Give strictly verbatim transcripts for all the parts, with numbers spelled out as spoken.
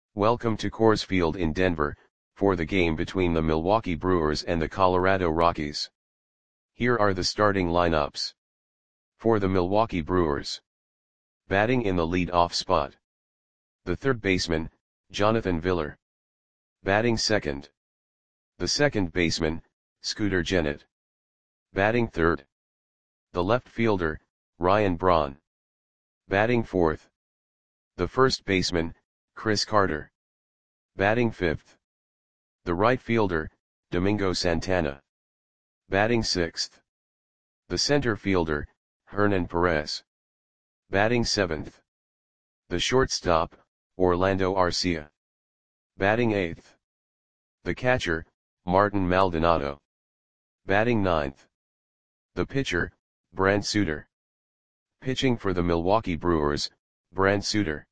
Welcome to Coors Field in Denver, for the game between the Milwaukee Brewers and the Colorado Rockies. Here are the starting lineups. For the Milwaukee Brewers. Batting in the lead-off spot. The third baseman, Jonathan Villar. Batting second. The second baseman, Scooter Gennett. Batting third. The left fielder, Ryan Braun. Batting fourth. The first baseman, Chris Carter. Batting fifth. The right fielder, Domingo Santana. Batting sixth. The center fielder, Hernan Perez. Batting seventh. The shortstop, Orlando Arcia. Batting eighth. The catcher, Martin Maldonado. Batting ninth. The pitcher, Brent Suter. Pitching for the Milwaukee Brewers, Brent Suter.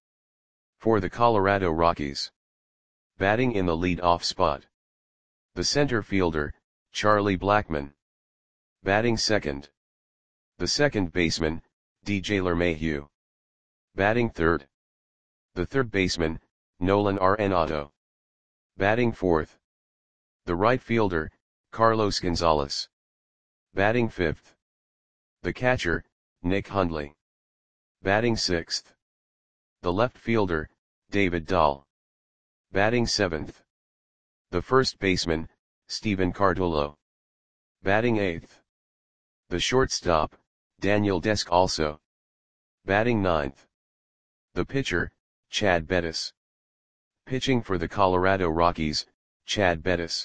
For the Colorado Rockies. Batting in the lead-off spot. The center fielder, Charlie Blackmon. Batting second. The second baseman, D J LeMahieu. Batting third. The third baseman, Nolan Arenado. Batting fourth. The right fielder, Carlos Gonzalez. Batting fifth. The catcher, Nick Hundley. Batting sixth. The left fielder, David Dahl. Batting seventh. The first baseman, Stephen Cardullo. Batting eighth. The shortstop, Daniel Descalso. Batting ninth. The pitcher, Chad Bettis. Pitching for the Colorado Rockies, Chad Bettis.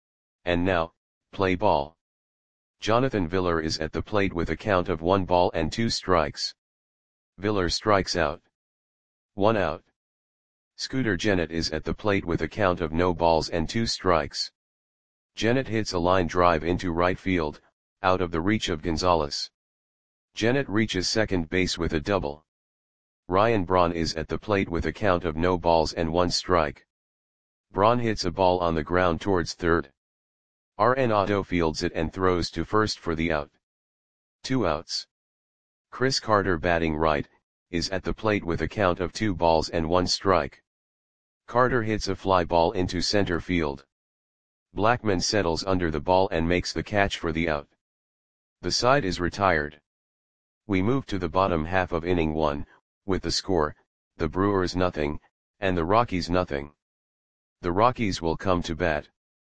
And now, play ball. Jonathan Villar is at the plate with a count of one ball and two strikes. Villar strikes out. One out. Scooter Gennett is at the plate with a count of no balls and two strikes. Gennett hits a line drive into right field, out of the reach of Gonzalez. Gennett reaches second base with a double. Ryan Braun is at the plate with a count of no balls and one strike. Braun hits a ball on the ground towards third. Arenado fields it and throws to first for the out. Two outs. Chris Carter, batting right, is at the plate with a count of two balls and one strike. Carter hits a fly ball into center field. Blackmon settles under the ball and makes the catch for the out. The side is retired. We move to the bottom half of inning one, with the score, the Brewers nothing, and the Rockies nothing. The Rockies will come to bat.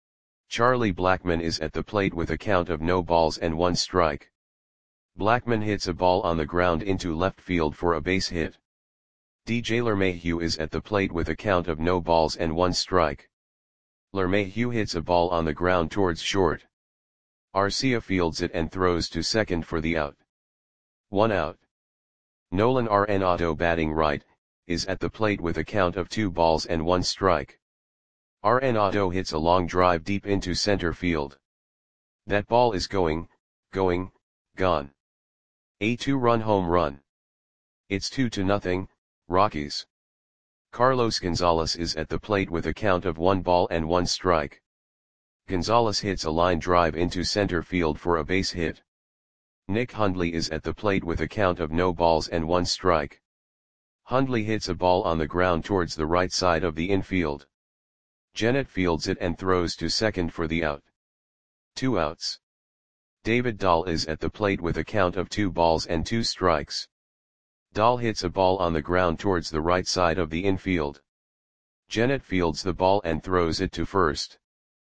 Charlie Blackmon is at the plate with a count of no balls and one strike. Blackmon hits a ball on the ground into left field for a base hit. D J LeMahieu is at the plate with a count of no balls and one strike. LeMahieu hits a ball on the ground towards short. Arcia fields it and throws to second for the out. One out. Nolan Arenado, batting right, is at the plate with a count of two balls and one strike. Arenado hits a long drive deep into center field. That ball is going, going, gone. A two-run home run. It's two to nothing, Rockies. Carlos Gonzalez is at the plate with a count of one ball and one strike. Gonzalez hits a line drive into center field for a base hit. Nick Hundley is at the plate with a count of no balls and one strike. Hundley hits a ball on the ground towards the right side of the infield. Gennett fields it and throws to second for the out. Two outs. David Dahl is at the plate with a count of two balls and two strikes. Dahl hits a ball on the ground towards the right side of the infield. Gennett fields the ball and throws it to first.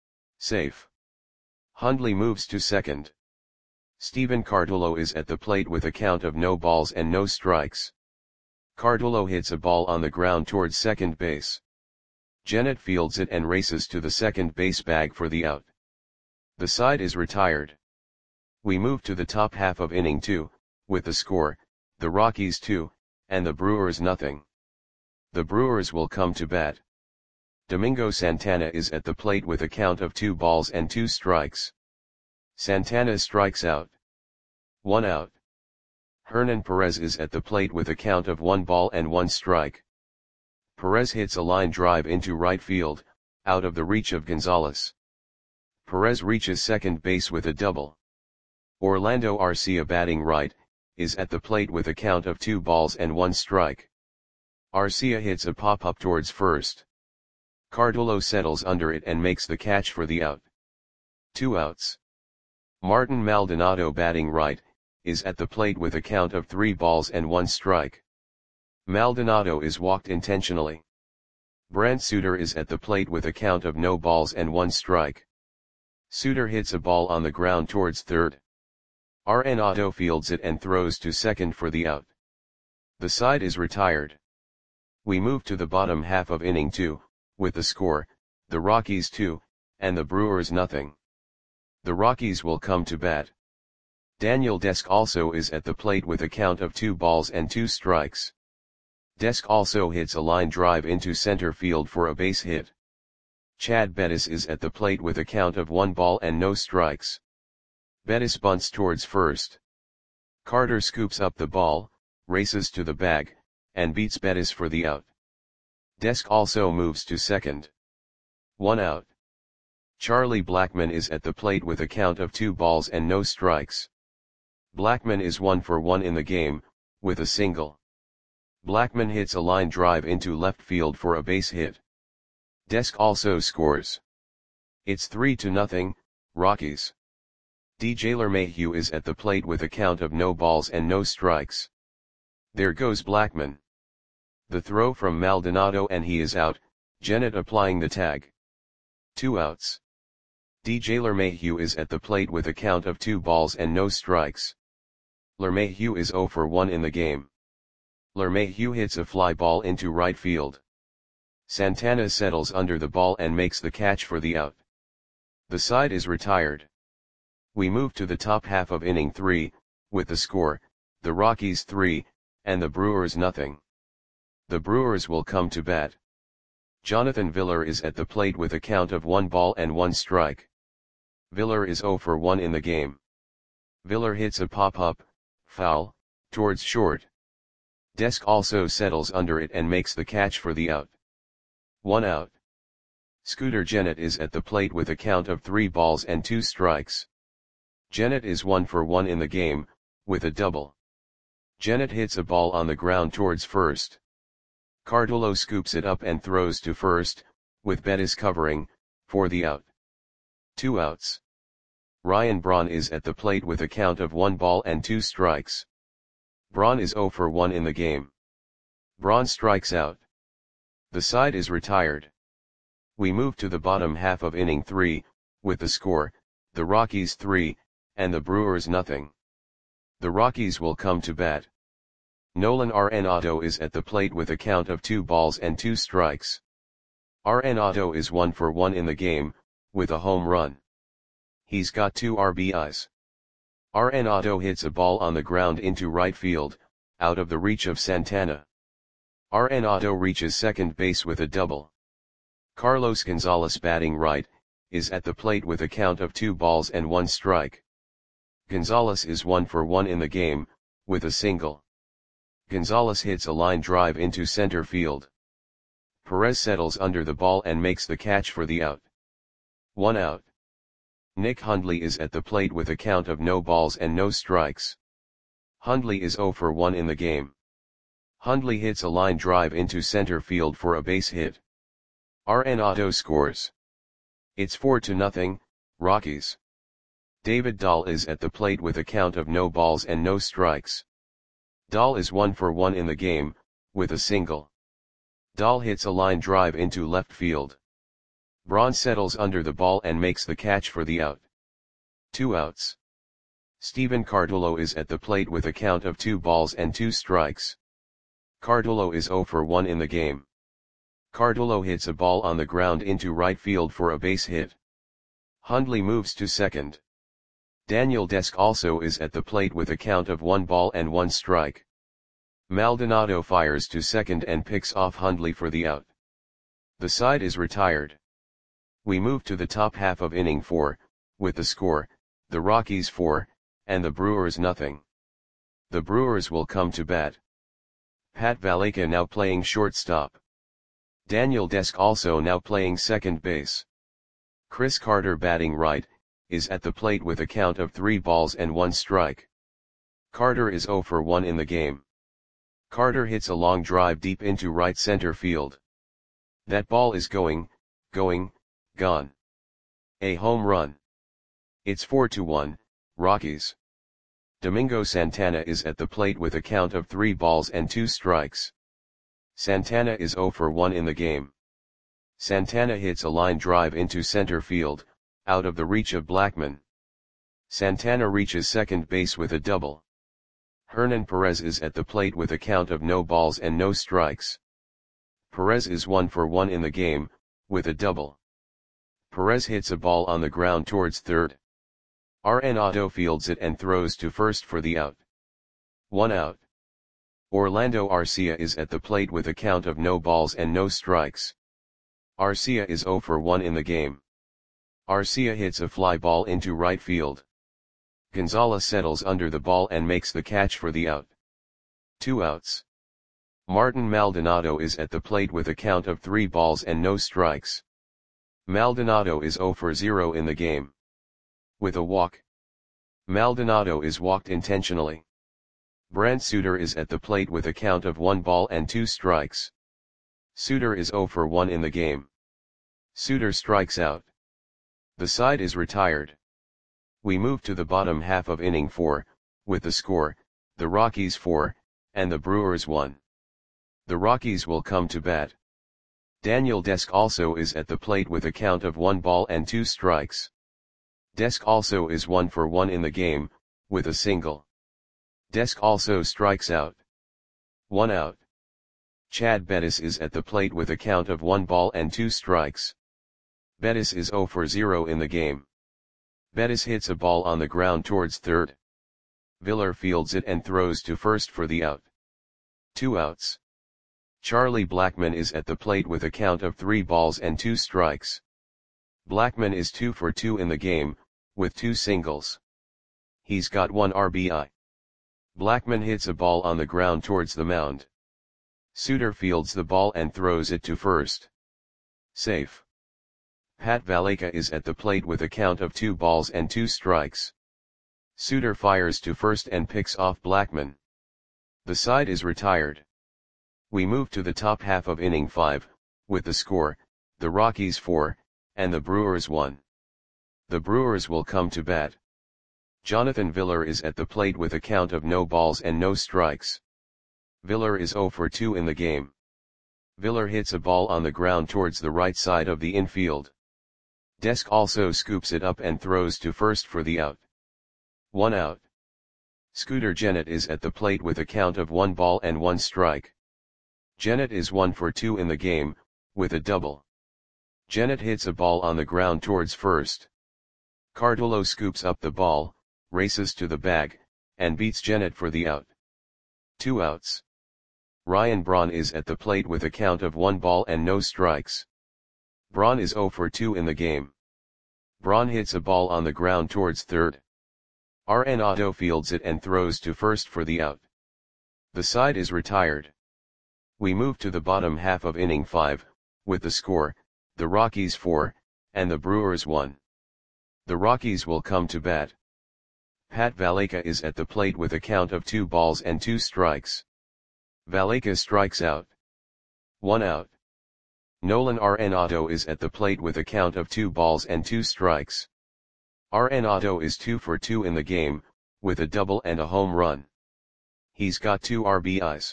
Safe. Hundley moves to second. Stephen Cardullo is at the plate with a count of no balls and no strikes. Cardullo hits a ball on the ground towards second base. Gennett fields it and races to the second base bag for the out. The side is retired. We move to the top half of inning two, with the score, the Rockies two, and the Brewers nothing. The Brewers will come to bat. Domingo Santana is at the plate with a count of two balls and two strikes. Santana strikes out. One out. Hernan Perez is at the plate with a count of one ball and one strike. Perez hits a line drive into right field, out of the reach of Gonzalez. Perez reaches second base with a double. Orlando Arcia, batting right, is at the plate with a count of two balls and one strike. Arcia hits a pop-up towards first. Cardullo settles under it and makes the catch for the out. Two outs. Martin Maldonado batting right, is at the plate with a count of three balls and one strike. Maldonado is walked intentionally. Brant Suter is at the plate with a count of no balls and one strike. Suter hits a ball on the ground towards third. Arenado fields it and throws to second for the out. The side is retired. We move to the bottom half of inning two, with the score, the Rockies two, and the Brewers nothing. The Rockies will come to bat. Daniel Desk also is at the plate with a count of two balls and two strikes. Desk also hits a line drive into center field for a base hit. Chad Bettis is at the plate with a count of one ball and no strikes. Bettis bunts towards first. Carter scoops up the ball, races to the bag, and beats Bettis for the out. Desk also moves to second. One out. Charlie Blackmon is at the plate with a count of two balls and no strikes. Blackmon is one for one in the game, with a single. Blackmon hits a line drive into left field for a base hit. Desk also scores. It's three to nothing, Rockies. D J LeMahieu is at the plate with a count of no balls and no strikes. There goes Blackmon. The throw from Maldonado and he is out, Gennett applying the tag. Two outs. D J LeMahieu is at the plate with a count of two balls and no strikes. LeMahieu is zero for one in the game. LeMahieu hits a fly ball into right field. Santana settles under the ball and makes the catch for the out. The side is retired. We move to the top half of inning three, with the score, the Rockies three, and the Brewers nothing. The Brewers will come to bat. Jonathan Villar is at the plate with a count of one ball and one strike. Villar is zero for one in the game. Villar hits a pop-up, foul, towards short. Desk also settles under it and makes the catch for the out. One out. Scooter Gennett is at the plate with a count of three balls and two strikes. Gennett is one for one in the game, with a double. Gennett hits a ball on the ground towards first. Cardullo scoops it up and throws to first, with Bettis covering, for the out. Two outs. Ryan Braun is at the plate with a count of one ball and two strikes. Braun is zero for one in the game. Braun strikes out. The side is retired. We move to the bottom half of inning three, with the score, the Rockies three, and the Brewers nothing. The Rockies will come to bat. Nolan Arenado is at the plate with a count of two balls and two strikes. Arenado is one for one in the game, with a home run. He's got two R B Is. Arenado hits a ball on the ground into right field, out of the reach of Santana. Arenado reaches second base with a double. Carlos Gonzalez batting right, is at the plate with a count of two balls and one strike. Gonzalez is one for one in the game, with a single. Gonzalez hits a line drive into center field. Perez settles under the ball and makes the catch for the out. One out. Nick Hundley is at the plate with a count of no balls and no strikes. Hundley is zero for one in the game. Hundley hits a line drive into center field for a base hit. Arenado scores. It's four to nothing, Rockies. David Dahl is at the plate with a count of no balls and no strikes. Dahl is one for one in the game, with a single. Dahl hits a line drive into left field. Braun settles under the ball and makes the catch for the out. Two outs. Steven Cardullo is at the plate with a count of two balls and two strikes. Cardullo is zero for one in the game. Cardullo hits a ball on the ground into right field for a base hit. Hundley moves to second. Daniel Desk also is at the plate with a count of one ball and one strike. Maldonado fires to second and picks off Hundley for the out. The side is retired. We move to the top half of inning four, with the score, the Rockies four, and the Brewers nothing. The Brewers will come to bat. Pat Valaika now playing shortstop. Daniel Desk also now playing second base. Chris Carter batting right, is at the plate with a count of three balls and one strike. Carter is zero for one in the game. Carter hits a long drive deep into right center field. That ball is going, going, gone. A home run. It's four to one, Rockies. Domingo Santana is at the plate with a count of three balls and two strikes. Santana is zero for one in the game. Santana hits a line drive into center field, out of the reach of Blackmon. Santana reaches second base with a double. Hernan Perez is at the plate with a count of no balls and no strikes. Perez is one for one in the game, with a double. Perez hits a ball on the ground towards third. Arenado fields it and throws to first for the out. One out. Orlando Arcia is at the plate with a count of no balls and no strikes. Arcia is zero for one in the game. Arcia hits a fly ball into right field. Gonzalez settles under the ball and makes the catch for the out. Two outs. Martin Maldonado is at the plate with a count of three balls and no strikes. Maldonado is zero for zero in the game. With a walk. Maldonado is walked intentionally. Brent Suter is at the plate with a count of one ball and two strikes. Suter is zero for one in the game. Suter strikes out. The side is retired. We move to the bottom half of inning four, with the score, the Rockies four, and the Brewers one. The Rockies will come to bat. Daniel Desk also is at the plate with a count of one ball and two strikes. Desk also is one for one in the game, with a single. Desk also strikes out. One out. Chad Bettis is at the plate with a count of one ball and two strikes. Bettis is zero for zero in the game. Bettis hits a ball on the ground towards third. Villar fields it and throws to first for the out. Two outs. Charlie Blackmon is at the plate with a count of three balls and two strikes. Blackmon is two for two in the game, with two singles. He's got one R B I. Blackmon hits a ball on the ground towards the mound. Suter fields the ball and throws it to first. Safe. Pat Valaika is at the plate with a count of two balls and two strikes. Suter fires to first and picks off Blackmon. The side is retired. We move to the top half of inning five, with the score, the Rockies four, and the Brewers one. The Brewers will come to bat. Jonathan Villar is at the plate with a count of no balls and no strikes. Villar is zero for two in the game. Villar hits a ball on the ground towards the right side of the infield. Desk also scoops it up and throws to first for the out. One out. Scooter Gennett is at the plate with a count of one ball and one strike. Gennett is one for two in the game, with a double. Gennett hits a ball on the ground towards first. Cardullo scoops up the ball, races to the bag, and beats Gennett for the out. Two outs. Ryan Braun is at the plate with a count of one ball and no strikes. Braun is zero for two in the game. Braun hits a ball on the ground towards third. Arenado fields it and throws to first for the out. The side is retired. We move to the bottom half of inning five, with the score, the Rockies four, and the Brewers one. The Rockies will come to bat. Pat Valaika is at the plate with a count of two balls and two strikes. Valaika strikes out. One out. Nolan Arenado is at the plate with a count of two balls and two strikes. Arenado is two for two in the game, with a double and a home run. He's got two R B Is.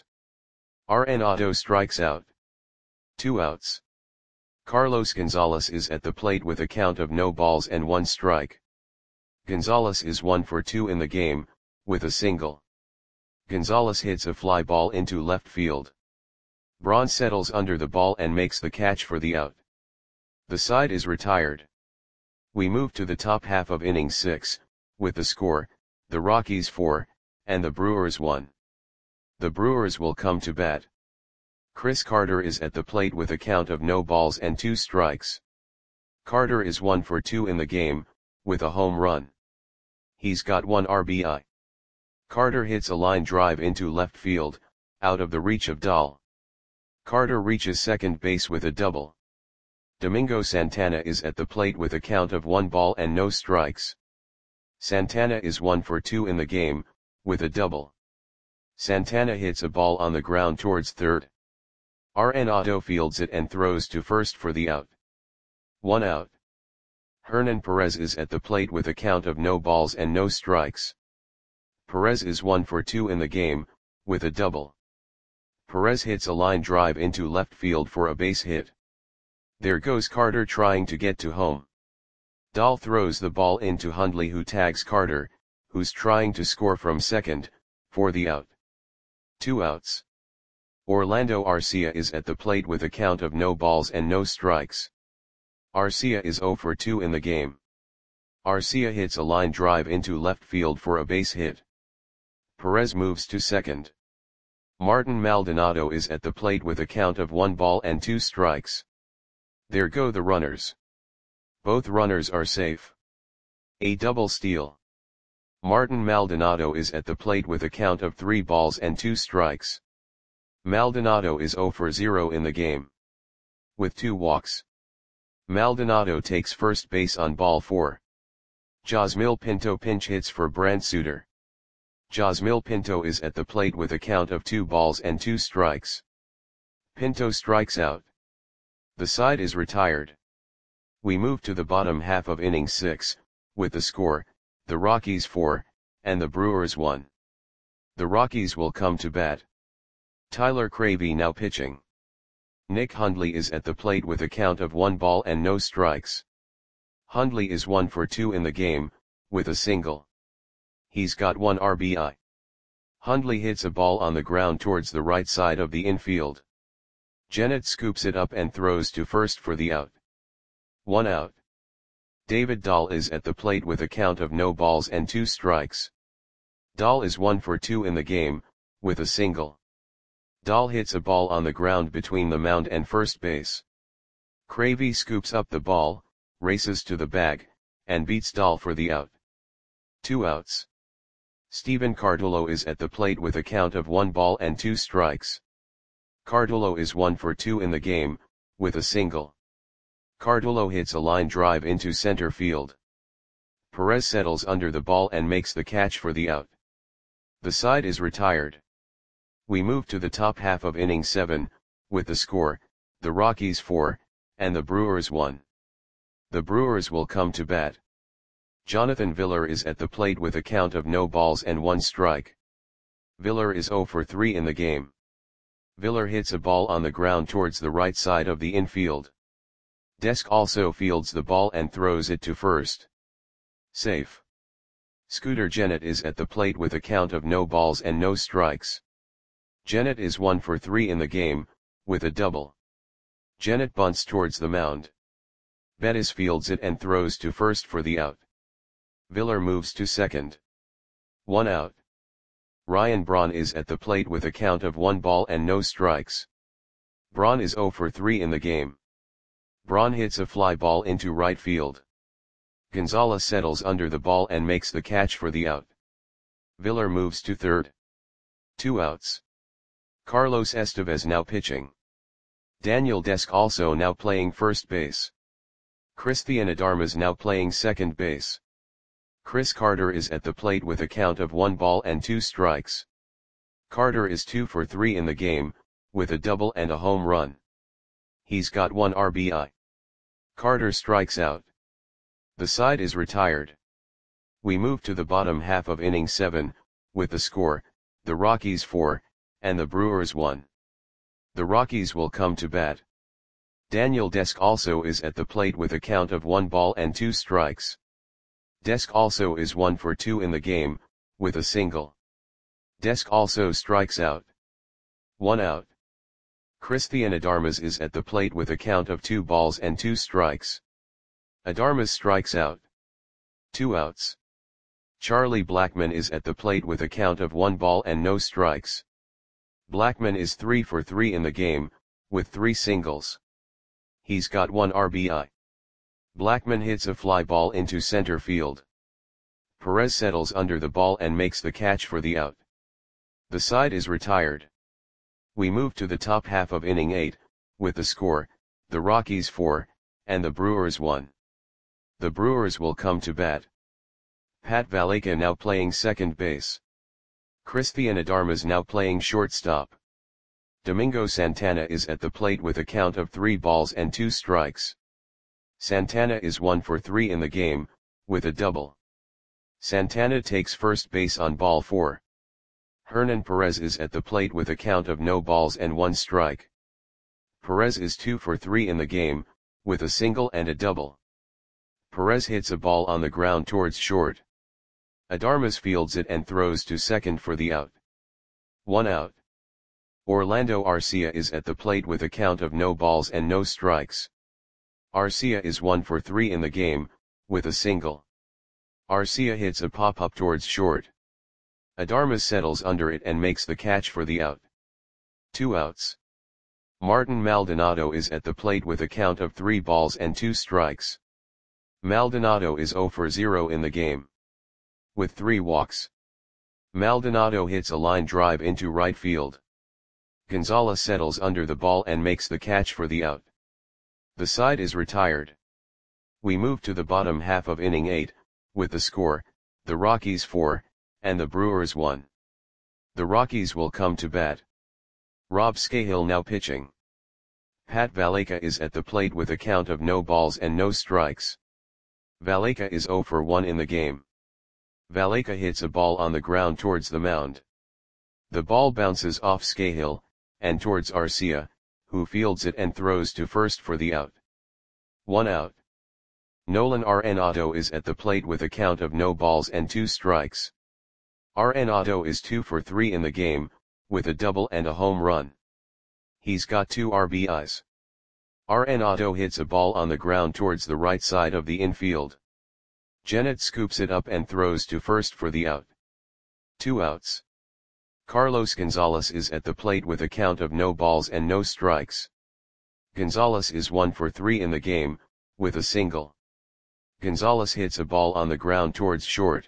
Arenado strikes out. Two outs. Carlos Gonzalez is at the plate with a count of no balls and one strike. Gonzalez is one for two in the game, with a single. Gonzalez hits a fly ball into left field. Braun settles under the ball and makes the catch for the out. The side is retired. We move to the top half of inning six, with the score, the Rockies four, and the Brewers one. The Brewers will come to bat. Chris Carter is at the plate with a count of no balls and two strikes. Carter is one for two in the game, with a home run. He's got one R B I. Carter hits a line drive into left field, out of the reach of Dahl. Carter reaches second base with a double. Domingo Santana is at the plate with a count of one ball and no strikes. Santana is one for two in the game, with a double. Santana hits a ball on the ground towards third. Arenado fields it and throws to first for the out. One out. Hernan Perez is at the plate with a count of no balls and no strikes. Perez is one for two in the game, with a double. Perez hits a line drive into left field for a base hit. There goes Carter trying to get to home. Dahl throws the ball into Hundley, who tags Carter, who's trying to score from second, for the out. Two outs. Orlando Arcia is at the plate with a count of no balls and no strikes. Arcia is zero for two in the game. Arcia hits a line drive into left field for a base hit. Perez moves to second. Martin Maldonado is at the plate with a count of one ball and two strikes. There go the runners. Both runners are safe. A double steal. Martin Maldonado is at the plate with a count of three balls and two strikes. Maldonado is zero for zero in the game. With two walks. Maldonado takes first base on ball four. Josmil Pinto pinch hits for Brant Suter. Josmil Pinto is at the plate with a count of two balls and two strikes. Pinto strikes out. The side is retired. We move to the bottom half of inning six, with the score, the Rockies four, and the Brewers one. The Rockies will come to bat. Tyler Cravey now pitching. Nick Hundley is at the plate with a count of one ball and no strikes. Hundley is one for two in the game, with a single. He's got one R B I. Hundley hits a ball on the ground towards the right side of the infield. Jennett scoops it up and throws to first for the out. One out. David Dahl is at the plate with a count of no balls and two strikes. Dahl is one for two in the game, with a single. Dahl hits a ball on the ground between the mound and first base. Cravey scoops up the ball, races to the bag, and beats Dahl for the out. Two outs. Steven Cardullo is at the plate with a count of one ball and two strikes. Cardullo is one for two in the game, with a single. Cardullo hits a line drive into center field. Perez settles under the ball and makes the catch for the out. The side is retired. We move to the top half of inning seven, with the score, the Rockies four, and the Brewers one. The Brewers will come to bat. Jonathan Villar is at the plate with a count of no balls and one strike. Villar is zero for three in the game. Villar hits a ball on the ground towards the right side of the infield. Desk also fields the ball and throws it to first. Safe. Scooter Gennett is at the plate with a count of no balls and no strikes. Gennett is one for three in the game, with a double. Gennett bunts towards the mound. Bettis fields it and throws to first for the out. Villar moves to second. One out. Ryan Braun is at the plate with a count of one ball and no strikes. Braun is zero for three in the game. Braun hits a fly ball into right field. Gonzalez settles under the ball and makes the catch for the out. Villar moves to third. Two outs. Carlos Estevez now pitching. Daniel Desk also now playing first base. Christian Adarmas now playing second base. Chris Carter is at the plate with a count of one ball and two strikes. Carter is two for three in the game, with a double and a home run. He's got one R B I. Carter strikes out. The side is retired. We move to the bottom half of inning seven, with the score, the Rockies four, and the Brewers one. The Rockies will come to bat. Daniel Desk also is at the plate with a count of one ball and two strikes. Desk also is one for two in the game, with a single. Desk also strikes out. One out. Christian Adarmas is at the plate with a count of two balls and two strikes. Adarmas strikes out. Two outs. Charlie Blackmon is at the plate with a count of one ball and no strikes. Blackmon is three for three in the game, with three singles. He's got one R B I. Blackmon hits a fly ball into center field. Perez settles under the ball and makes the catch for the out. The side is retired. We move to the top half of inning eight, with the score, the Rockies four, and the Brewers one. The Brewers will come to bat. Pat Valaika now playing second base. Christian Adarmas now playing shortstop. Domingo Santana is at the plate with a count of three balls and two strikes. Santana is one for three in the game, with a double. Santana takes first base on ball four. Hernan Perez is at the plate with a count of no balls and one strike. Perez is two for three in the game, with a single and a double. Perez hits a ball on the ground towards short. Adarmas fields it and throws to second for the out. One out. Orlando Arcia is at the plate with a count of no balls and no strikes. Arcia is one for three in the game, with a single. Arcia hits a pop-up towards short. Adarmas settles under it and makes the catch for the out. Two outs. Martin Maldonado is at the plate with a count of three balls and two strikes. Maldonado is zero for zero in the game, with three walks. Maldonado hits a line drive into right field. Gonzalez settles under the ball and makes the catch for the out. The side is retired. We move to the bottom half of inning eight, with the score, the Rockies four, and the Brewers one. The Rockies will come to bat. Rob Scahill now pitching. Pat Valaika is at the plate with a count of no balls and no strikes. Valaika is zero for one in the game. Valaika hits a ball on the ground towards the mound. The ball bounces off Scahill, and towards Arcia, who fields it and throws to first for the out. One out. Nolan Arenado is at the plate with a count of no balls and two strikes. Arenado is two for three in the game, with a double and a home run. He's got two R B Is. Arenado hits a ball on the ground towards the right side of the infield. Gennett scoops it up and throws to first for the out. Two outs. Carlos Gonzalez is at the plate with a count of no balls and no strikes. Gonzalez is one for three in the game, with a single. Gonzalez hits a ball on the ground towards short.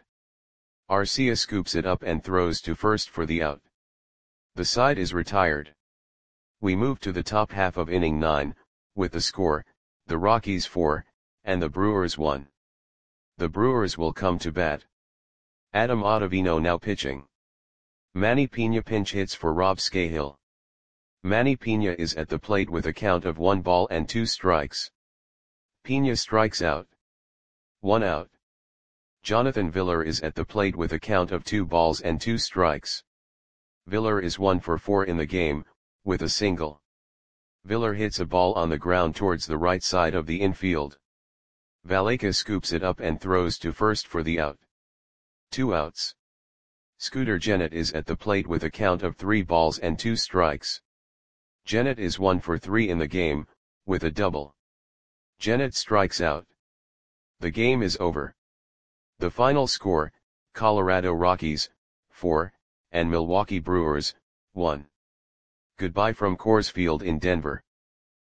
Arcia scoops it up and throws to first for the out. The side is retired. We move to the top half of inning nine, with the score, the Rockies four, and the Brewers one. The Brewers will come to bat. Adam Ottavino now pitching. Manny Piña pinch hits for Rob Scahill. Manny Piña is at the plate with a count of one ball and two strikes. Piña strikes out. One out. Jonathan Villar is at the plate with a count of two balls and two strikes. Villar is one for four in the game, with a single. Villar hits a ball on the ground towards the right side of the infield. Valaika scoops it up and throws to first for the out. Two outs. Scooter Gennett is at the plate with a count of three balls and two strikes. Gennett is one for three in the game, with a double. Gennett strikes out. The game is over. The final score, Colorado Rockies, four, and Milwaukee Brewers, one. Goodbye from Coors Field in Denver.